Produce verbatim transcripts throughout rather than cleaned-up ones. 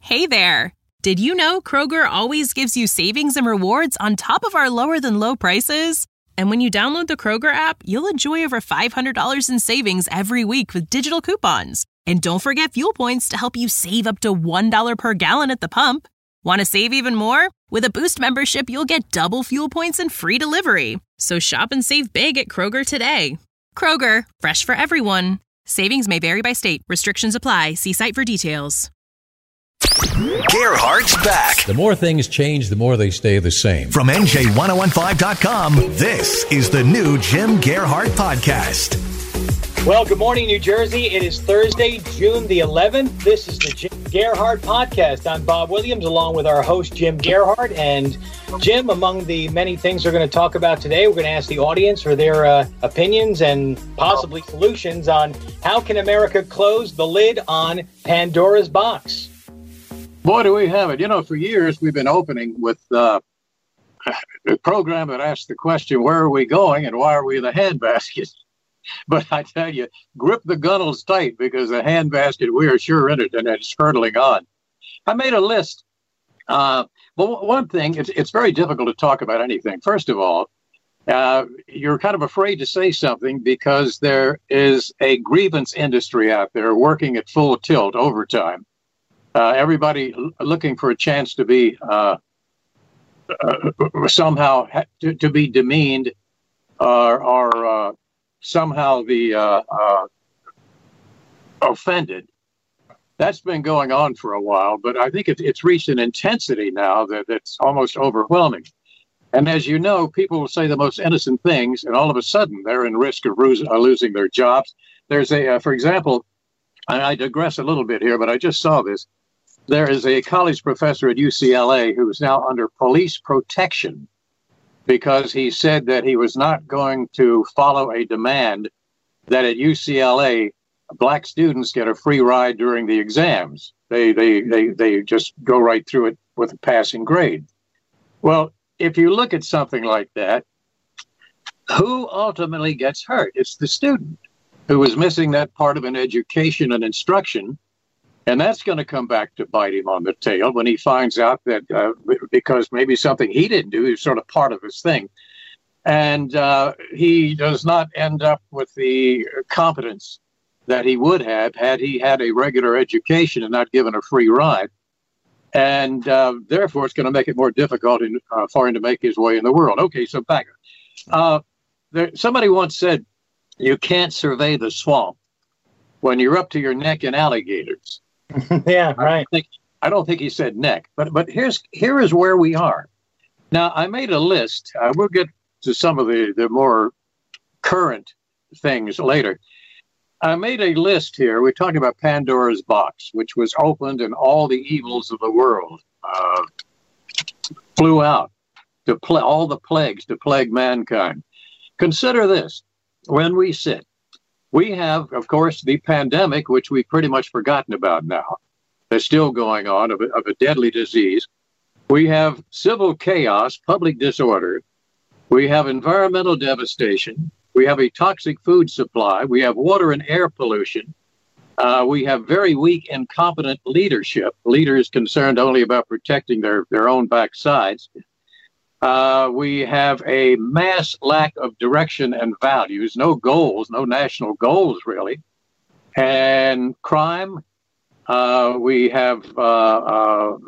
Hey there! Did you know Kroger always gives you savings and rewards on top of our lower-than-low prices? And when you download the Kroger app, you'll enjoy over five hundred dollars in savings every week with digital coupons. And don't forget fuel points to help you save up to one dollar per gallon at the pump. Want to save even more? With a Boost membership, you'll get double fuel points and free delivery. So shop and save big at Kroger today. Kroger, fresh for everyone. Savings may vary by state. Restrictions apply. See site for details. Gerhardt's back. The more things change, the more they stay the same. From N J ten fifteen dot com, this is the new Jim Gerhardt Podcast. Well, good morning, New Jersey. It is Thursday, June the eleventh. This is the Jim Gerhardt Podcast. I'm Bob Williams, along with our host, Jim Gerhardt. And Jim, among the many things we're going to talk about today, we're going to ask the audience for their uh, opinions and possibly solutions on how can America close the lid on Pandora's box. Boy, do we have it. You know, for years we've been opening with uh, a program that asks the question, where are we going and why are we in the handbasket? But I tell you, grip the gunnels tight because the handbasket, we are sure in it and it's hurtling on. I made a list. Uh, well, one thing, it's, it's very difficult to talk about anything. First of all, uh, you're kind of afraid to say something because there is a grievance industry out there working at full tilt overtime. Uh, everybody l- looking for a chance to be uh, uh, somehow ha- to, to be demeaned or, or uh, somehow the uh, uh, offended. That's been going on for a while, but I think it, it's reached an intensity now that it's almost overwhelming. And as you know, people will say the most innocent things, and all of a sudden they're in risk of ru- uh, losing their jobs. There's a, uh, for example, and I digress a little bit here, but I just saw this. There is a college professor at U C L A who is now under police protection because he said that he was not going to follow a demand that at U C L A, black students get a free ride during the exams. They, they, they, they just go right through it with a passing grade. Well, if you look at something like that, who ultimately gets hurt? It's the student who is missing that part of an education and instruction. And that's going to come back to bite him on the tail when he finds out that uh, because maybe something he didn't do is sort of part of his thing. And uh, he does not end up with the competence that he would have had he had a regular education and not given a free ride. And uh, therefore, it's going to make it more difficult in, uh, for him to make his way in the world. Okay, so back. Uh, there, somebody once said, you can't survey the swamp when you're up to your neck in alligators. Yeah, right. I don't, think, I don't think he said neck, but but here's here is where we are. Now, I made a list. Uh, we'll get to some of the, the more current things later. I made a list here. We're talking about Pandora's box, which was opened and all the evils of the world uh, flew out to play all the plagues to plague mankind. Consider this. When we sit, we have, of course, the pandemic, which we've pretty much forgotten about now. That's still going on of a, of a deadly disease. We have civil chaos, public disorder. We have environmental devastation. We have a toxic food supply. We have water and air pollution. Uh, we have very weak, incompetent leadership, leaders concerned only about protecting their, their own backsides. Uh, we have a mass lack of direction and values, no goals, no national goals, really. And crime, uh, we have uh, uh,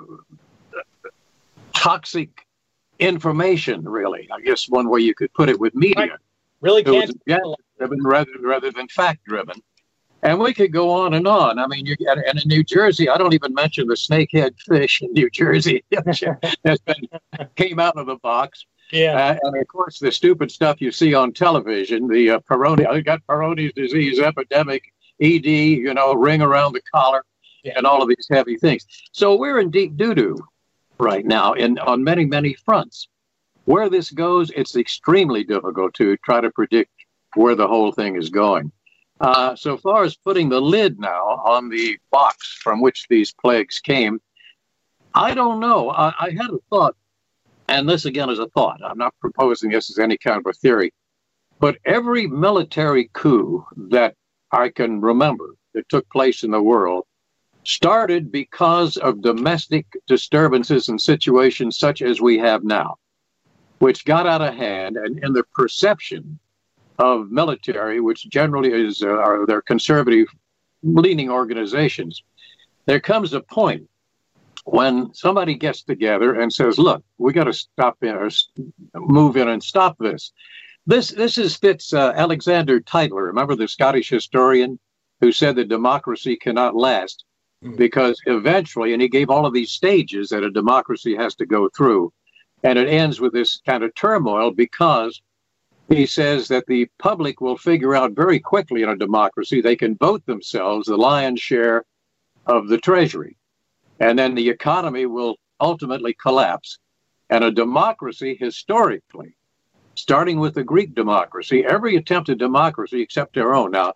toxic information, really. I guess one way you could put it with media. Right. Really can't. Driven rather, rather than fact-driven. And we could go on and on. I mean, you, and in New Jersey, I don't even mention the snakehead fish in New Jersey that's been came out of the box. Yeah. Uh, and of course, the stupid stuff you see on television, the uh, Peyronie, I got Peyronie's disease epidemic, E D, you know, ring around the collar, yeah. and all of these heavy things. So we're in deep doo-doo right now in on many, many fronts. Where this goes, it's extremely difficult to try to predict where the whole thing is going. Uh, so far as putting the lid now on the box from which these plagues came, I don't know. I, I had a thought, and this again is a thought. I'm not proposing this as any kind of a theory, but every military coup that I can remember that took place in the world started because of domestic disturbances and situations such as we have now, which got out of hand, and in the perception of military, which generally is uh, are their conservative-leaning organizations, there comes a point when somebody gets together and says, "Look, we got to stop in or move in and stop this." This this is fits uh, Alexander Tytler. Remember the Scottish historian who said that democracy cannot last because eventually, and he gave all of these stages that a democracy has to go through, and it ends with this kind of turmoil because he says that the public will figure out very quickly in a democracy they can vote themselves the lion's share of the treasury, and then the economy will ultimately collapse. And a democracy historically, starting with the Greek democracy, every attempted democracy except their own now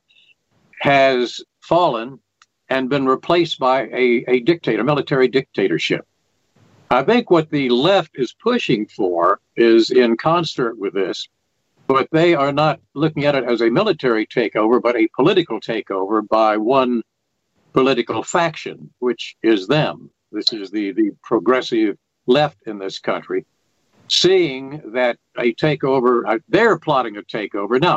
has fallen and been replaced by a, a dictator, military dictatorship. I think what the left is pushing for is in concert with this, but they are not looking at it as a military takeover, but a political takeover by one political faction, which is them. This is the, the progressive left in this country, seeing that a takeover, uh, they're plotting a takeover. Now,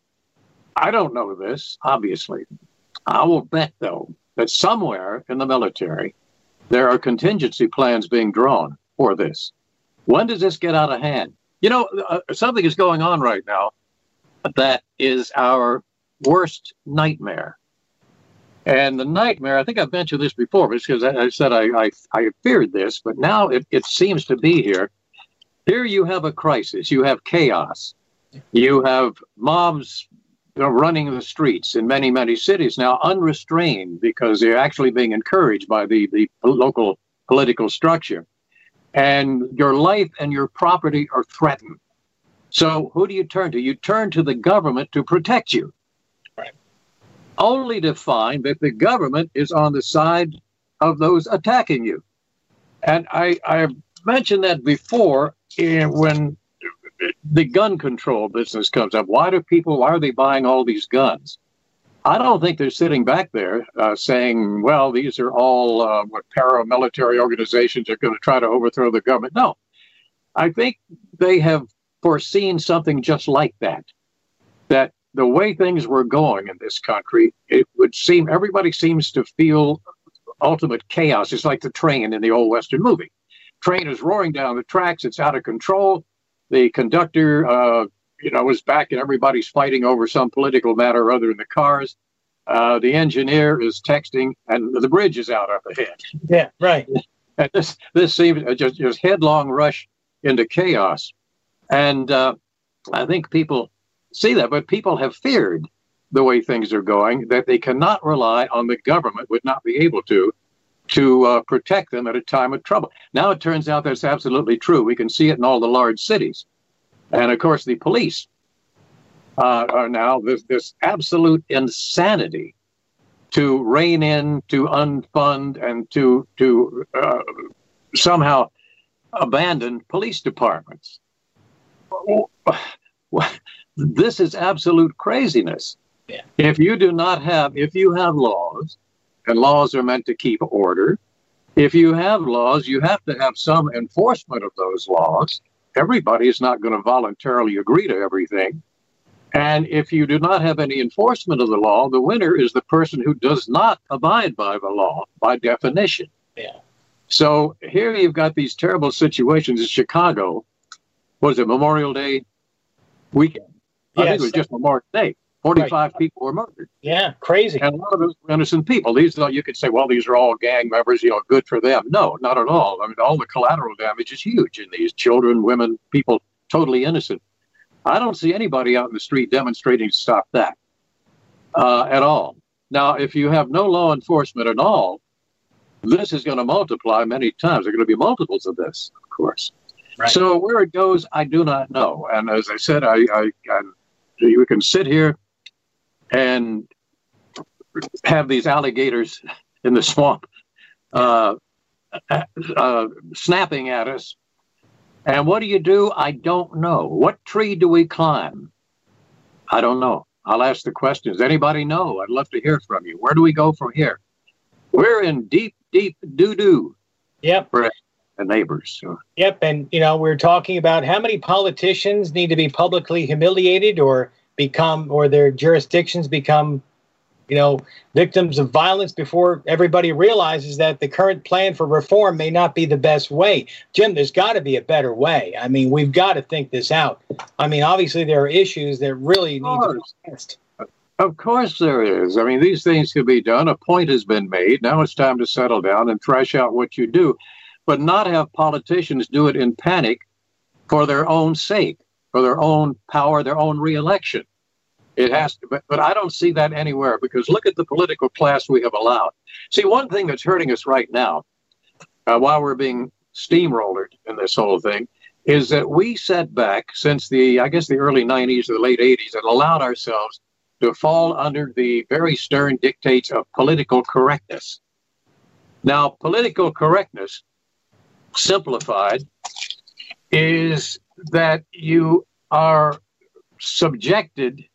I don't know this, obviously. I will bet, though, that somewhere in the military, there are contingency plans being drawn for this. When does this get out of hand? You know, uh, something is going on right now that is our worst nightmare. And the nightmare, I think I've mentioned this before, because I, I said I, I, I feared this, but now it, it seems to be here. Here you have a crisis. You have chaos. You have mobs you know, running the streets in many, many cities now unrestrained because they're actually being encouraged by the, the local political structure. And your life and your property are threatened. So who do you turn to? You turn to the government to protect you. Right. Only to find that the government is on the side of those attacking you. And I, I mentioned that before eh, when the gun control business comes up. Why do people, why are they buying all these guns? I don't think they're sitting back there uh, saying, well, these are all uh, what paramilitary organizations are going to try to overthrow the government. No, I think they have foreseen something just like that, that the way things were going in this country, it would seem everybody seems to feel ultimate chaos. It's like the train in the old Western movie. Train is roaring down the tracks. It's out of control. The conductor, uh, you know, is back and everybody's fighting over some political matter or other in the cars. Uh, the engineer is texting and the bridge is out up ahead. Yeah, right. And this this seems just, just headlong rush into chaos. And uh, I think people see that, but people have feared the way things are going, that they cannot rely on the government, would not be able to, to uh, protect them at a time of trouble. Now it turns out that's absolutely true. We can see it in all the large cities. And of course, the police uh, are now this, this absolute insanity to rein in, to unfund, and to, to uh, somehow abandon police departments. This is absolute craziness. Yeah. If you do not have, if you have laws, and laws are meant to keep order, if you have laws, you have to have some enforcement of those laws. Everybody is not going to voluntarily agree to everything. And if you do not have any enforcement of the law, the winner is the person who does not abide by the law, by definition. Yeah. So here you've got these terrible situations in Chicago. What is it, Memorial Day weekend? Yes. I think it was just Memorial Day. forty-five right. people were murdered. Yeah, crazy. And a lot of those were innocent people. These, you could say, well, these are all gang members, you know, good for them. No, not at all. I mean, all the collateral damage is huge in these children, women, people, totally innocent. I don't see anybody out in the street demonstrating to stop that uh, at all. Now, if you have no law enforcement at all, this is going to multiply many times. There are going to be multiples of this, of course. Right. So where it goes, I do not know. And as I said, I, I, I you can sit here and have these alligators in the swamp uh, uh, snapping at us. And what do you do? I don't know. What tree do we climb? I don't know. I'll ask the question. Does anybody know? I'd love to hear from you. Where do we go from here? we're in deep, deep doo-doo. Yep. For the neighbors. So. Yep. And, you know, we're talking about how many politicians need to be publicly humiliated or become, or their jurisdictions become, you know, victims of violence before everybody realizes that the current plan for reform may not be the best way. Jim, there's got to be a better way. I mean, we've got to think this out. I mean, obviously there are issues that really need to be addressed. Of course there is. I mean, these things can be done. A point has been made. Now it's time to settle down and thresh out what you do, but not have politicians do it in panic for their own sake, for their own power, their own reelection. It has to, but, but I don't see that anywhere, because look at the political class we have allowed. See, one thing that's hurting us right now, uh, while we're being steamrolled in this whole thing, is that we sat back since the, I guess, the early nineties or the late eighties and allowed ourselves to fall under the very stern dictates of political correctness. Now, political correctness, simplified, is that you are subjected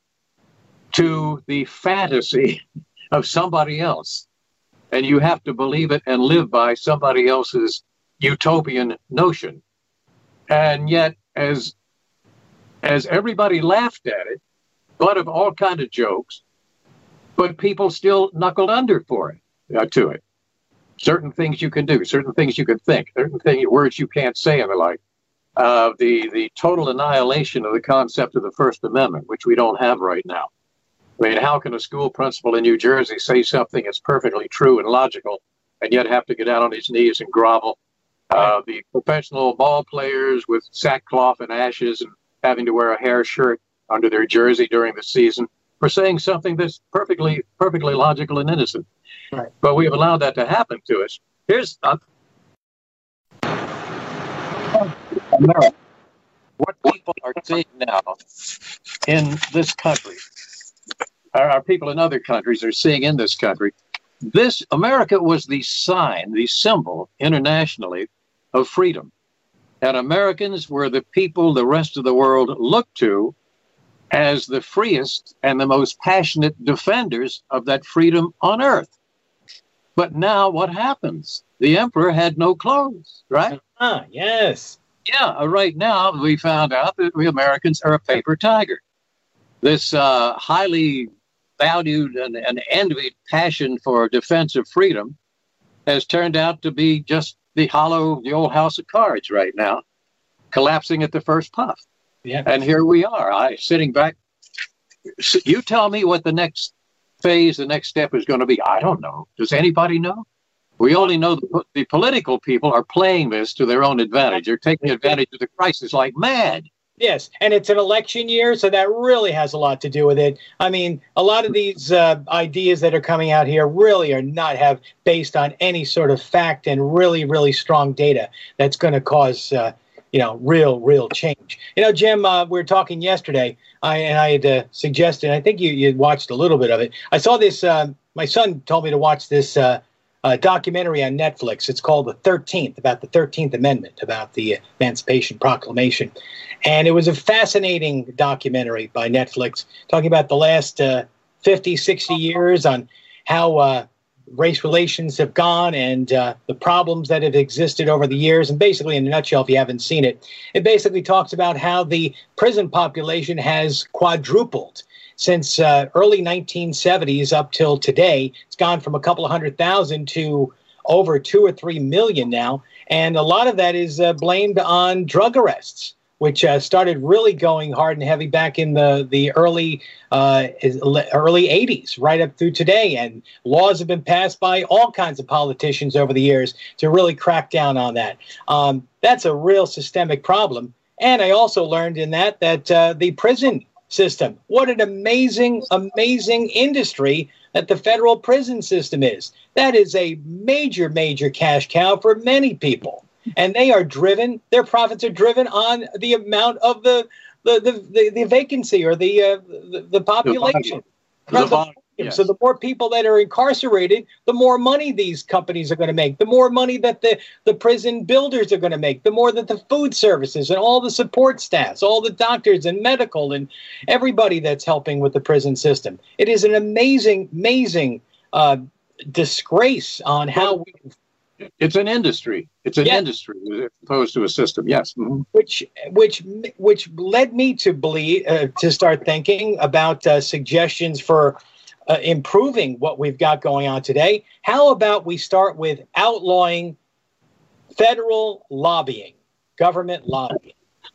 to the fantasy of somebody else, and you have to believe it and live by somebody else's utopian notion. And yet, as as everybody laughed at it, thought of all kinds of jokes, but people still knuckled under for it, uh, to it. Certain things you can do, certain things you can think, certain things, words you can't say, and the like. Uh, the the total annihilation of the concept of the First Amendment, which we don't have right now. I mean, how can a school principal in New Jersey say something that's perfectly true and logical, and yet have to get down on his knees and grovel? Uh, the professional ball players with sackcloth and ashes and having to wear a hair shirt under their jersey during the season for saying something that's perfectly, perfectly logical and innocent. Right. But we have allowed that to happen to us. Here's uh, what people are seeing now in this country, our, our people in other countries are seeing in this country. This America was the sign, the symbol internationally of freedom. And Americans were the people the rest of the world looked to as the freest and the most passionate defenders of that freedom on earth. But now what happens? The emperor had no clothes, right? Ah, yes. Yeah, right now we found out that we Americans are a paper tiger. This uh, highly valued and, and envied passion for defense of freedom has turned out to be just the hollow, the old house of cards right now, collapsing at the first puff. Yeah. And here we are, I sitting back. You tell me what the next phase, the next step is going to be. I don't know. Does anybody know? We only know the, the political people are playing this to their own advantage. They're taking advantage of the crisis like mad. Yes, and it's an election year, so that really has a lot to do with it. I mean, a lot of these uh, ideas that are coming out here really are not have based on any sort of fact and really, really strong data that's going to cause, uh, you know, real, real change. You know, Jim, uh, we were talking yesterday, I, and I had uh, suggested, I think you, you watched a little bit of it. I saw this, uh, my son told me to watch this uh, uh, documentary on Netflix. It's called The thirteenth, about the thirteenth Amendment, about the Emancipation Proclamation. And it was a fascinating documentary by Netflix, talking about the last uh, fifty, sixty years on how uh, race relations have gone and uh, the problems that have existed over the years. And basically, in a nutshell, if you haven't seen it, it basically talks about how the prison population has quadrupled since uh, early nineteen seventies up till today. It's gone from a couple of hundred thousand to over two or three million now. And a lot of that is uh, blamed on drug arrests, which uh, started really going hard and heavy back in the, the early uh, early eighties, right up through today. And laws have been passed by all kinds of politicians over the years to really crack down on that. Um, that's a real systemic problem. And I also learned in that that uh, the prison system, what an amazing, amazing industry that the federal prison system is. That is a major, major cash cow for many people. And they are driven, their profits are driven on the amount of the the the, the, the vacancy or the, uh, the the population. The volume. Yes. So the more people that are incarcerated, the more money these companies are going to make, the more money that the, the prison builders are going to make, the more that the food services and all the support staffs, all the doctors and medical and everybody that's helping with the prison system. It is an amazing, amazing uh disgrace on how we. It's an industry. It's an yeah. industry as opposed to a system. Yes, mm-hmm. which which which led me to believe uh, to start thinking about uh, suggestions for uh, improving what we've got going on today. How about we start with outlawing federal lobbying, government lobbying?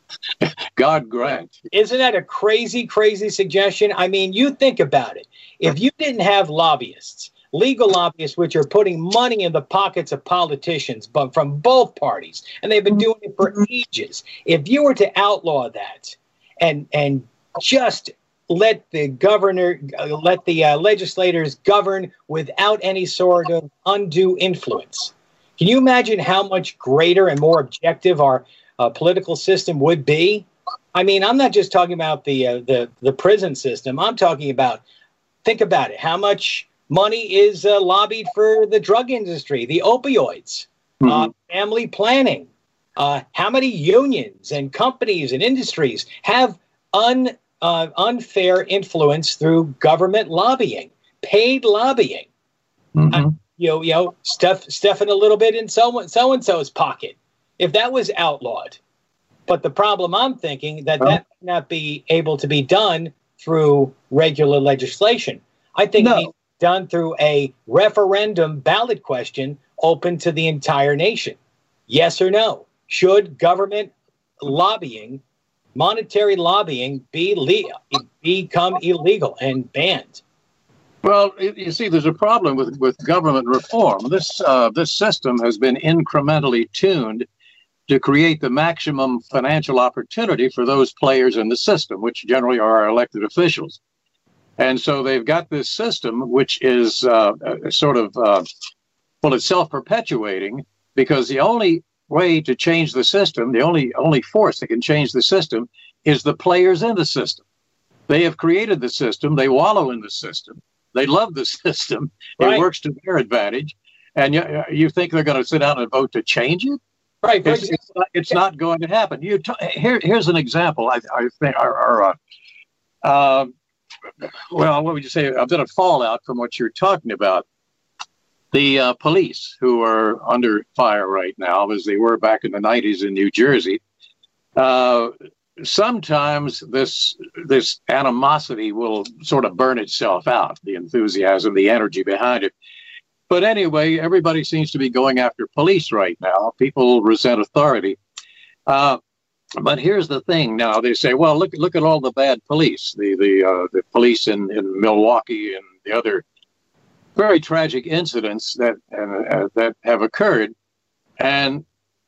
God grant. Isn't that a crazy, crazy suggestion? I mean, you think about it. If you didn't have lobbyists, legal lobbyists, which are putting money in the pockets of politicians, but from both parties, and they've been doing it for ages. If you were to outlaw that and and just let the governor, uh, let the uh, legislators govern without any sort of undue influence, can you imagine how much greater and more objective our uh, political system would be? I mean, I'm not just talking about the uh, the the prison system. I'm talking about, think about it, how much money is uh, lobbied for the drug industry, the opioids, mm-hmm. uh, family planning. Uh, how many unions and companies and industries have un, uh, unfair influence through government lobbying, paid lobbying? Mm-hmm. Uh, you know, you know, stuff, stuffing a little bit in so so and so's pocket. If that was outlawed, but the problem I'm thinking that oh. that might not be able to be done through regular legislation. I think. No. It needs done through a referendum ballot question open to the entire nation. Yes or no? Should government lobbying, monetary lobbying, be le- become illegal and banned? Well, you see, there's a problem with, with government reform. This uh, this system has been incrementally tuned to create the maximum financial opportunity for those players in the system, which generally are our elected officials. And so they've got this system, which is uh, sort of, uh, well, it's self-perpetuating, because the only way to change the system, the only only force that can change the system is the players in the system. They have created the system. They wallow in the system. They love the system. Right. It works to their advantage. And you, you think they're going to sit down and vote to change it? Right. It's, it's, not, it's yeah. not going to happen. You t- here, Here's an example. I, I think our, our uh, uh, well, what would you say? A bit of fallout from what you're talking about. The uh, police, who are under fire right now, as they were back in the nineties in New Jersey, uh, sometimes this this animosity will sort of burn itself out, the enthusiasm, the energy behind it. But anyway, everybody seems to be going after police right now. People resent authority. Uh, But here's the thing. Now they say, well, look look at all the bad police, the the uh, the police in, in Milwaukee and the other very tragic incidents that uh, that have occurred. And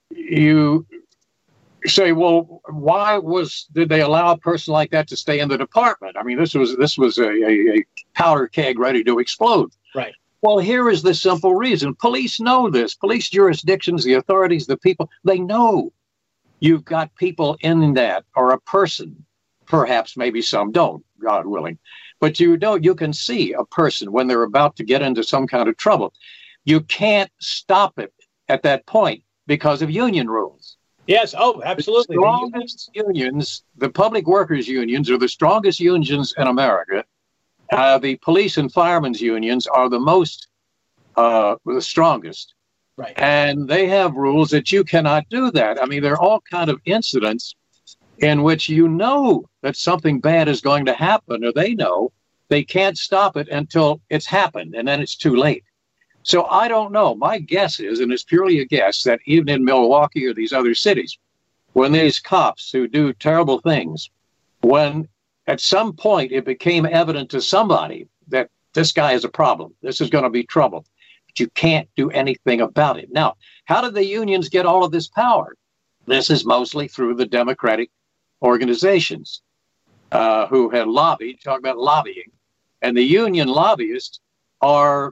you say, well, why was did they allow a person like that to stay in the department? I mean, this was this was a, a, a powder keg ready to explode. Right. Well, here is the simple reason. Police know this. Police jurisdictions, the authorities, the people, they know. You've got people in that, or a person, perhaps maybe some don't, God willing, but you don't. You can see a person when they're about to get into some kind of trouble. You can't stop it at that point because of union rules. Yes, oh, absolutely. The strongest unions, the public workers unions, are the strongest unions in America. Uh, the police and firemen's unions are the most, uh, the strongest. Right. And they have rules that you cannot do that. I mean, there are all kind of incidents in which you know that something bad is going to happen, or they know they can't stop it until it's happened, and then it's too late. So I don't know. My guess is, and it's purely a guess, that even in Milwaukee or these other cities, when these cops who do terrible things, when at some point it became evident to somebody that this guy is a problem, this is going to be trouble, you can't do anything about it. Now, how did the unions get all of this power? This is mostly through the Democratic organizations uh, who had lobbied, talk about lobbying. And the union lobbyists are,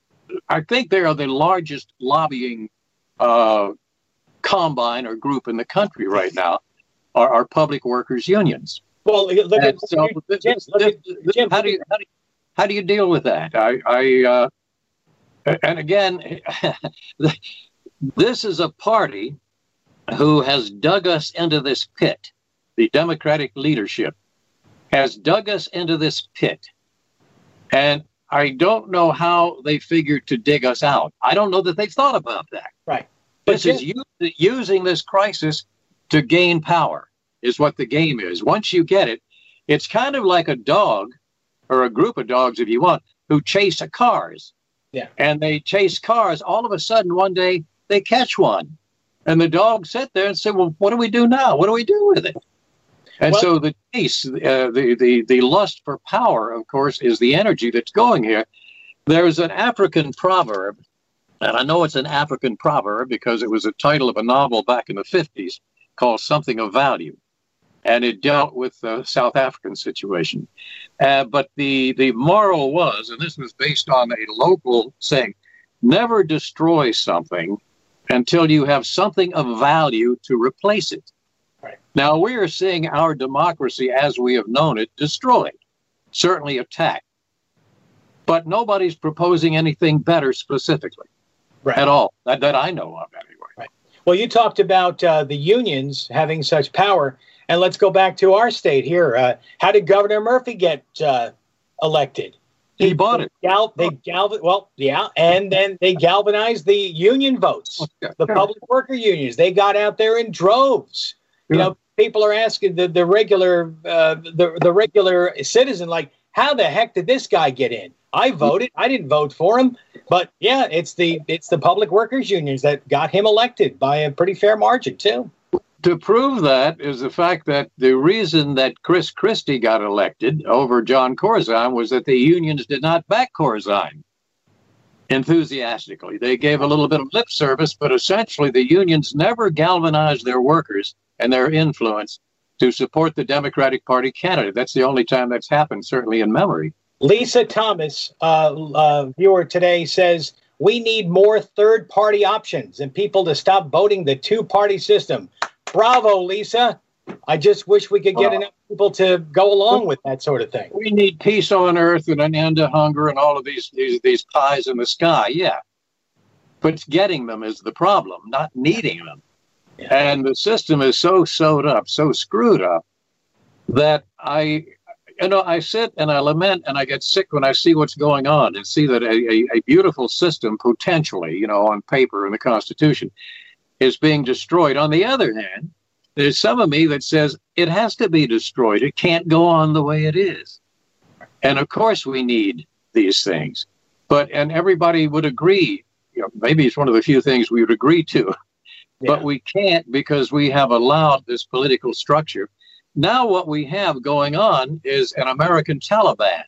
I think they are the largest lobbying uh, combine or group in the country right now, are, are public workers unions. Well, look at, so, Jim, look at Jim, how, do you, how, do you, how do you deal with that? I, I uh, And again, this is a party who has dug us into this pit. The Democratic leadership has dug us into this pit. And I don't know how they figured to dig us out. I don't know that they've thought about that. Right. This is u- using this crisis to gain power is what the game is. Once you get it, it's kind of like a dog or a group of dogs, if you want, who chase cars. Yeah. And they chase cars. All of a sudden, one day, they catch one. And the dog sat there and said, well, what do we do now? What do we do with it? And well, so the chase, uh, the, the, the lust for power, of course, is the energy that's going here. There's an African proverb, and I know it's an African proverb because it was a title of a novel back in the fifties called Something of Value. And it dealt with the South African situation. Uh, but the, the moral was, and this was based on a local saying, never destroy something until you have something of value to replace it. Right. Now, we are seeing our democracy as we have known it destroyed, certainly attacked. But nobody's proposing anything better specifically right. at all, that, that I know of anyway. Right. Well, you talked about uh, the unions having such power. And let's go back to our state here. Uh, how did Governor Murphy get uh, elected? He, he bought it. Gal- they gal- Well, yeah, and then they galvanized the union votes, the public worker unions. They got out there in droves. You yeah. know, people are asking the the regular uh, the the regular citizen, like, how the heck did this guy get in? I voted. I didn't vote for him, but yeah, it's the it's the public workers unions that got him elected by a pretty fair margin too. To prove that is the fact that the reason that Chris Christie got elected over John Corzine was that the unions did not back Corzine enthusiastically. They gave a little bit of lip service, but essentially the unions never galvanized their workers and their influence to support the Democratic Party candidate. That's the only time that's happened, certainly in memory. Lisa Thomas, uh, uh, viewer today, says, we need more third-party options and people to stop voting the two-party system. Bravo, Lisa. I just wish we could get uh, enough people to go along with that sort of thing. We need peace on earth and an end to hunger and all of these, these, these pies in the sky, yeah. But getting them is the problem, not needing them. Yeah. And the system is so sewed up, so screwed up, that I, you know, I sit and I lament and I get sick when I see what's going on and see that a, a, a beautiful system, potentially, you know, on paper in the Constitution, is being destroyed. On the other hand, there's some of me that says it has to be destroyed. It can't go on the way it is. And of course we need these things. But, and everybody would agree, you know, maybe it's one of the few things we would agree to, yeah. but we can't because we have allowed this political structure. Now what we have going on is an American Taliban.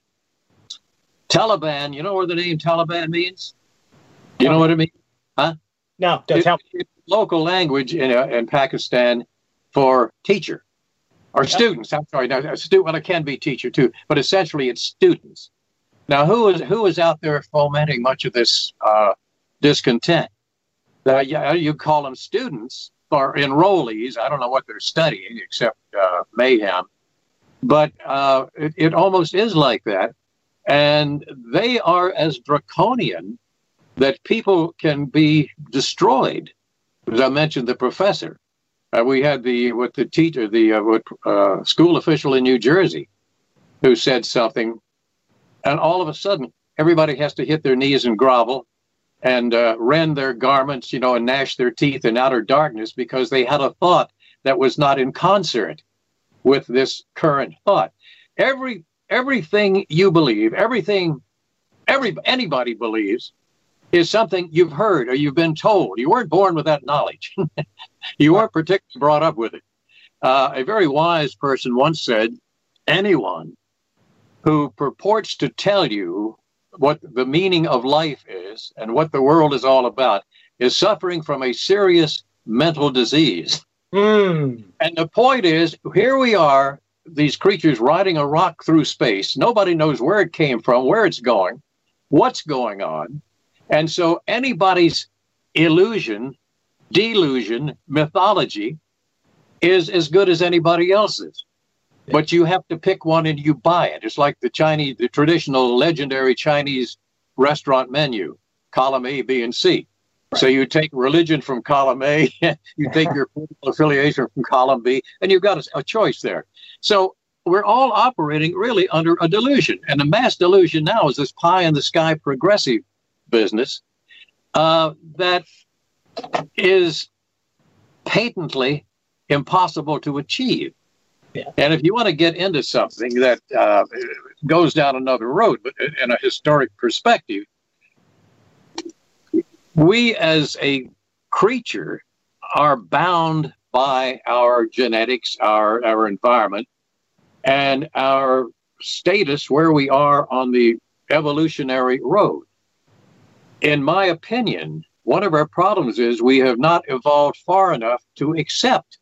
Taliban, you know what the name Taliban means? Do you know what it means? Huh? No, don't tell me. Local language in, uh, in Pakistan for teacher or students. I'm sorry, now a student. Well, it can be teacher too, but essentially it's students. Now, who is who is out there fomenting much of this uh, discontent? Uh, yeah, you call them students or enrollees. I don't know what they're studying except uh, mayhem, but uh, it, it almost is like that, and they are as draconian that people can be destroyed. As I mentioned, the professor, uh, we had the what the teacher, the uh, what, uh, school official in New Jersey, who said something, and all of a sudden, everybody has to hit their knees and grovel, and uh, rend their garments, you know, and gnash their teeth in outer darkness because they had a thought that was not in concert with this current thought. Every everything you believe, everything, every anybody believes, is something you've heard or you've been told. You weren't born with that knowledge. You weren't particularly brought up with it. Uh, a very wise person once said, anyone who purports to tell you what the meaning of life is and what the world is all about is suffering from a serious mental disease. Mm. And the point is, here we are, these creatures riding a rock through space. Nobody knows where it came from, where it's going, what's going on. And so anybody's illusion, delusion, mythology is as good as anybody else's. Yeah. But you have to pick one and you buy it. It's like the Chinese, the traditional legendary Chinese restaurant menu, column A, B, and C. Right. So you take religion from column A, you take your political affiliation from column B, and you've got a, a choice there. So we're all operating really under a delusion. And the mass delusion now is this pie in the sky progressive business uh, that is patently impossible to achieve. Yeah. And if you want to get into something that uh, goes down another road, but in a historic perspective, we as a creature are bound by our genetics, our, our environment, and our status where we are on the evolutionary road. In my opinion, one of our problems is we have not evolved far enough to accept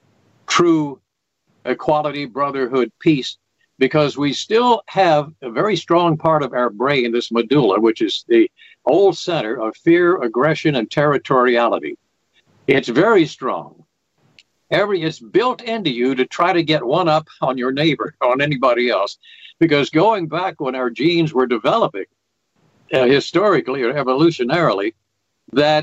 true equality, brotherhood, peace, because we still have a very strong part of our brain, this medulla, which is the old center of fear, aggression, and territoriality. It's very strong. Every it's built into you to try to get one up on your neighbor, on anybody else, because going back when our genes were developing, uh, historically or evolutionarily, that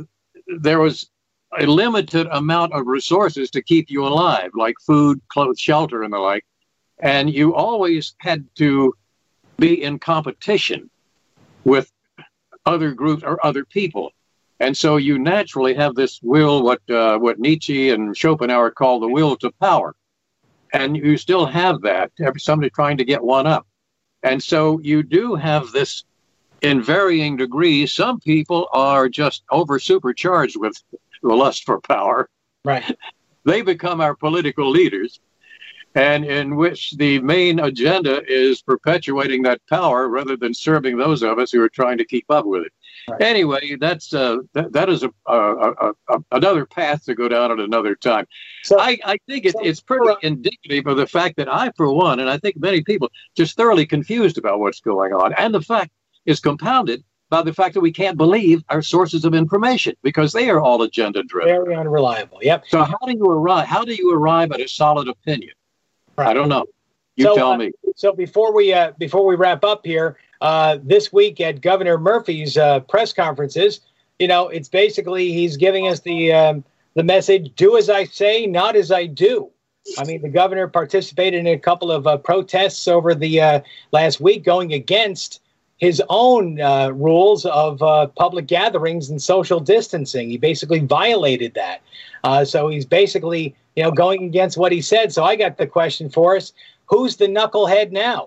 there was a limited amount of resources to keep you alive, like food, clothes, shelter, and the like. And you always had to be in competition with other groups or other people. And so you naturally have this will, what uh, what Nietzsche and Schopenhauer call the will to power. And you still have that, somebody trying to get one up. And so you do have this in varying degrees. Some people are just over supercharged with the lust for power. Right. They become our political leaders, and in which the main agenda is perpetuating that power rather than serving those of us who are trying to keep up with it. Right. Anyway, that's uh, that, that is a, a, a, a another path to go down at another time. So I, I think it, so, it's pretty indicative of the fact that I, for one, and I think many people, just thoroughly confused about what's going on, and the fact is compounded by the fact that we can't believe our sources of information because they are all agenda driven. Very unreliable. Yep. So how do you arrive? How do you arrive at a solid opinion? Right. I don't know. You so, tell uh, me. So before we uh, before we wrap up here, uh, this week at Governor Murphy's uh, press conferences, you know, it's basically he's giving us the um, the message: "Do as I say, not as I do." I mean, the governor participated in a couple of uh, protests over the uh, last week, going against his own uh, rules of uh, public gatherings and social distancing. He basically violated that. Uh, so he's basically, you know, going against what he said. So I got the question for us: who's the knucklehead now?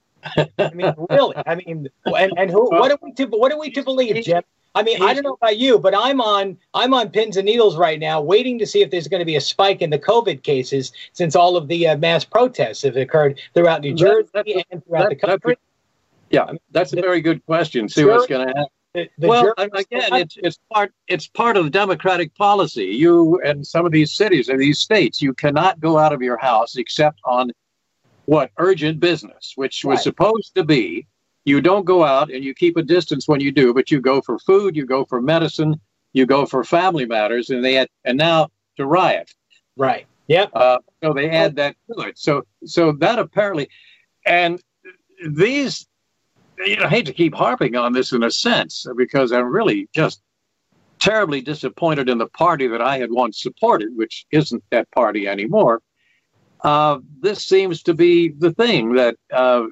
I mean, really? I mean, and, and who? What are we to? What are we to believe, Jim? I mean, I don't know about you, but I'm on I'm on pins and needles right now, waiting to see if there's going to be a spike in the COVID cases since all of the uh, mass protests have occurred throughout New Jersey that, and throughout that, the country. Yeah, that's a very good question. See sure. what's going to happen. The, the well, again, it's it's part it's part of Democratic policy. You and some of these cities and these states, you cannot go out of your house except on what urgent business, which was right. supposed to be. You don't go out and you keep a distance when you do, but you go for food, you go for medicine, you go for family matters, and they had, and now to riot. Right. Yep. Uh, so they add that to it. So so that apparently, and these. You know, I hate to keep harping on this in a sense, because I'm really just terribly disappointed in the party that I had once supported, which isn't that party anymore. Uh, this seems to be the thing that uh,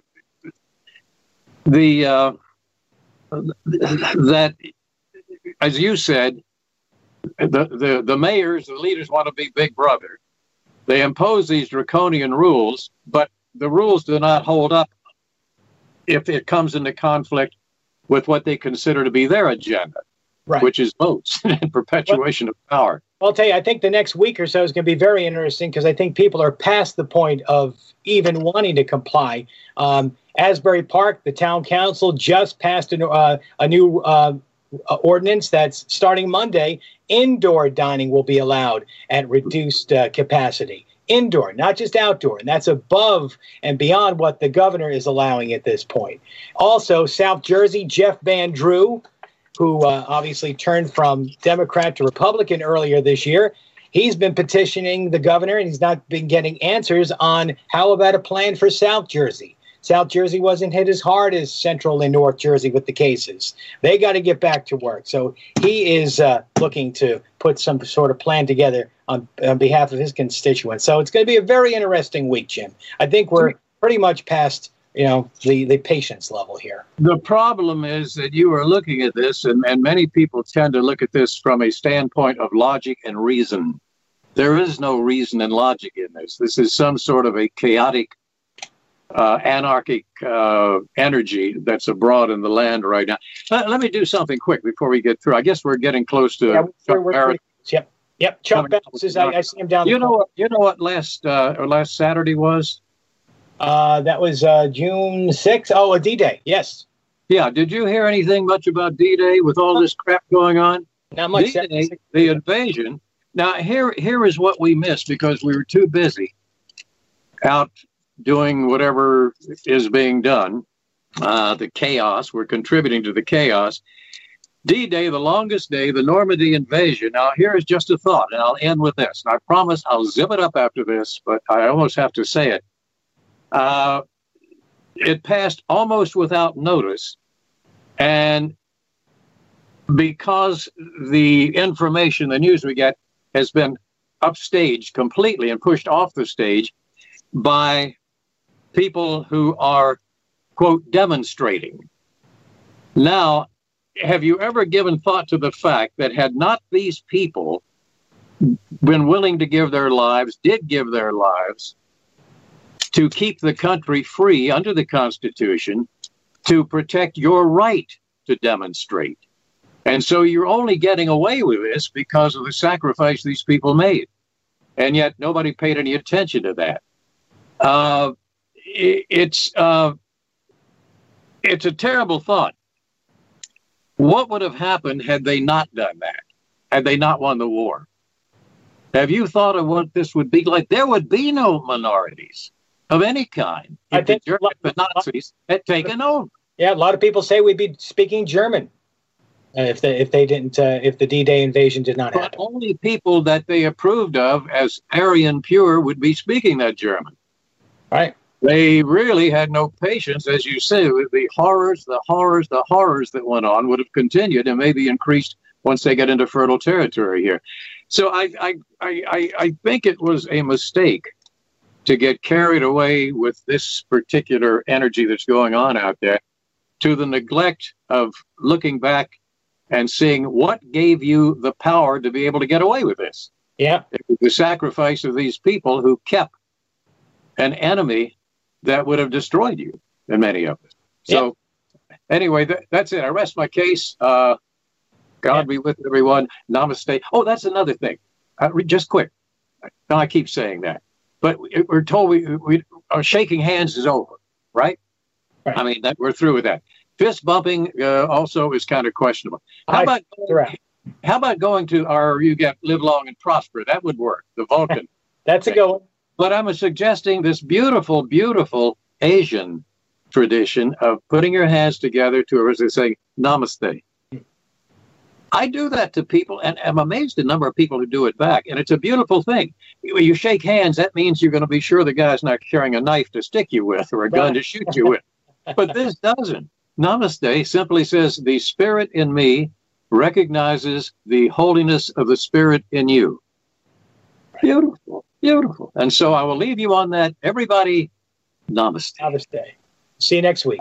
the uh, that, as you said, the, the, the mayors, the leaders want to be Big Brother. They impose these draconian rules, but the rules do not hold up if it comes into conflict with what they consider to be their agenda, right. which is votes and perpetuation well, of power. I'll tell you, I think the next week or so is going to be very interesting because I think people are past the point of even wanting to comply. Um, Asbury Park, the town council just passed a, uh, a new uh, ordinance that's starting Monday. Indoor dining will be allowed at reduced uh, capacity. Indoor, not just outdoor, and that's above and beyond what the governor is allowing at this point. Also, South Jersey, Jeff Van Drew, who uh, obviously turned from Democrat to Republican earlier this year, he's been petitioning the governor, and he's not been getting answers on how about a plan for South Jersey. South Jersey wasn't hit as hard as Central and North Jersey with the cases. They got to get back to work. So he is uh, looking to put some sort of plan together on, on behalf of his constituents. So it's going to be a very interesting week, Jim. I think we're pretty much past, you know, the, the patience level here. The problem is that you are looking at this, and, and many people tend to look at this from a standpoint of logic and reason. There is no reason and logic in this. This is some sort of a chaotic, uh, anarchic uh, energy that's abroad in the land right now. Let, let me do something quick before we get through. I guess we're getting close to yeah, Chuck we're, Barrett. Yep, yep. Chuck Barrett, I, I see him down you the know what? You know what last uh, or last Saturday was? Uh, that was uh, June sixth. Oh, a D-Day. Yes. Yeah. Did you hear anything much about D-Day with all this crap going on? Not much. D-Day, the invasion. Now, here, here is what we missed because we were too busy out doing whatever is being done. Uh, the chaos. We're contributing to the chaos. D-Day, the longest day, the Normandy invasion. Now, here is just a thought, and I'll end with this. And I promise I'll zip it up after this, but I almost have to say it. Uh, it passed almost without notice. And because the information, the news we get, has been upstaged completely and pushed off the stage by people who are, quote, demonstrating. Now, have you ever given thought to the fact that had not these people been willing to give their lives, did give their lives, to keep the country free under the Constitution, to protect your right to demonstrate? And so you're only getting away with this because of the sacrifice these people made. And yet nobody paid any attention to that. Uh, it, it's, uh, it's a terrible thought. What would have happened had they not done that? Had they not won the war? Have you thought of what this would be like? There would be no minorities of any kind if, I think the, if the Nazis had taken over. Yeah, a lot of people say we'd be speaking German. Uh, if they if they didn't uh, if the D-Day invasion did not but happen. Only people that they approved of as Aryan pure would be speaking that German. Right. They really had no patience, as you say. The horrors, the horrors, the horrors that went on would have continued and maybe increased once they get into fertile territory here. So I I I I think it was a mistake to get carried away with this particular energy that's going on out there, to the neglect of looking back and seeing what gave you the power to be able to get away with this. Yeah. It was the sacrifice of these people who kept an enemy that would have destroyed you, and many of us. So yeah. Anyway, th- that's it. I rest my case. Uh, God yeah. be with everyone. Namaste. Oh, that's another thing. Uh, just quick. No, I keep saying that. But we're told we, we our shaking hands is over, right? right. I mean, that we're through with that. Fist bumping uh, also is kind of questionable. How I, about going, how about going to our you get live long and prosper? That would work. The Vulcan. That's a good one. But I'm suggesting this beautiful, beautiful Asian tradition of putting your hands together to, as they say, namaste. I do that to people, and I'm amazed at the number of people who do it back. And it's a beautiful thing. When you shake hands, that means you're going to be sure the guy's not carrying a knife to stick you with or a gun to shoot you with. But this doesn't. Namaste simply says, the spirit in me recognizes the holiness of the spirit in you. Beautiful, beautiful. And so I will leave you on that. Everybody, namaste. Namaste. See you next week.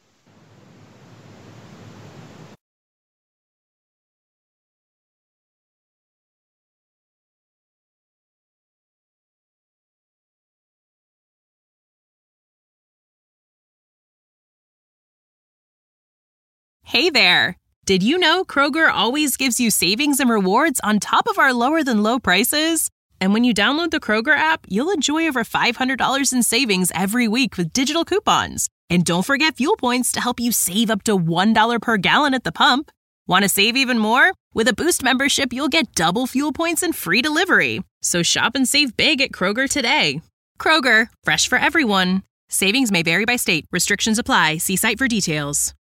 Hey there! Did you know Kroger always gives you savings and rewards on top of our lower-than-low prices? And when you download the Kroger app, you'll enjoy over five hundred dollars in savings every week with digital coupons. And don't forget fuel points to help you save up to one dollar per gallon at the pump. Want to save even more? With a Boost membership, you'll get double fuel points and free delivery. So shop and save big at Kroger today. Kroger, fresh for everyone. Savings may vary by state. Restrictions apply. See site for details.